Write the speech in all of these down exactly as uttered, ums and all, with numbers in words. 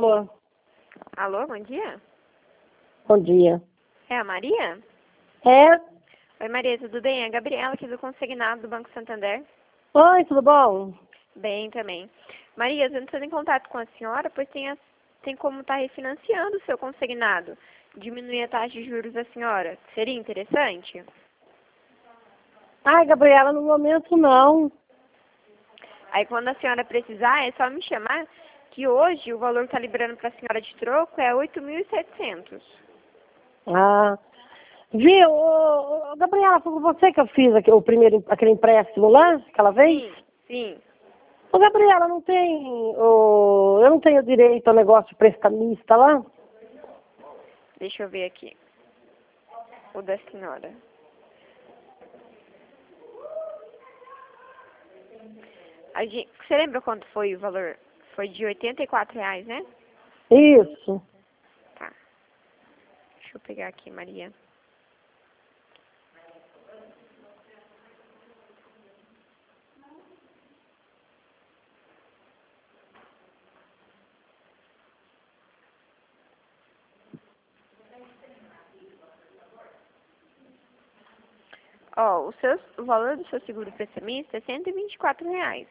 Alô? Alô, bom dia? Bom dia. É a Maria? É? Oi, Maria, tudo bem? É a Gabriela aqui do Consignado do Banco Santander. Oi, tudo bom? Bem também. Maria, eu estou em contato com a senhora, pois tem, a, tem como estar refinanciando o seu consignado. Diminuir a taxa de juros da senhora. Seria interessante? Ai, Gabriela, no momento não. Aí quando a senhora precisar, é só me chamar, que hoje o valor que está liberando para a senhora de troco é oito mil e setecentos. Ah, viu? Ô, ô, Gabriela, foi com você que eu fiz aqui, o primeiro, aquele empréstimo lá, aquela vez? Sim, sim. Ô, Gabriela, não tem, ô, eu não tenho direito ao negócio prestamista lá? Deixa eu ver aqui. O da senhora. A gente, você lembra quanto foi o valor? Foi de oitenta e quatro reais, né? Isso. Tá. Deixa eu pegar aqui, Maria. Ó, o, seu, o valor do seu seguro prestamista é cento e vinte e quatro reais.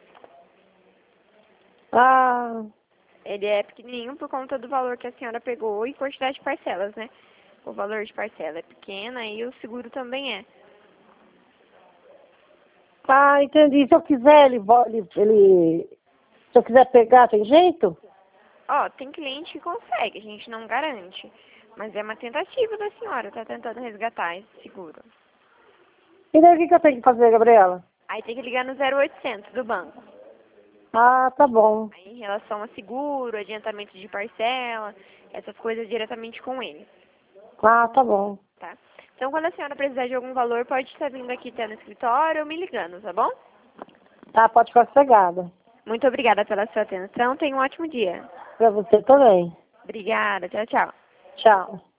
Ah, Ele é pequenininho por conta do valor que a senhora pegou e quantidade de parcelas, né? O valor de parcela é pequena e o seguro também é. ah, entendi. Se eu quiser, ele, vo- ele, ele, se eu quiser pegar, tem jeito? Ó, tem cliente que consegue, a gente não garante. Mas é uma tentativa da senhora, tá tentando resgatar esse seguro. E daí o que, que eu tenho que fazer, Gabriela? Aí tem que ligar no zero oitocentos do banco. Ah, tá bom. Aí, em relação a seguro, adiantamento de parcela, essas coisas diretamente com eles, Ah, tá bom. tá? Então, quando a senhora precisar de algum valor, pode estar vindo aqui até no escritório ou me ligando, tá bom? Tá, pode ficar sossegada. Muito obrigada pela sua atenção. Tenha um ótimo dia. Pra você também. Obrigada. Tchau, tchau. Tchau.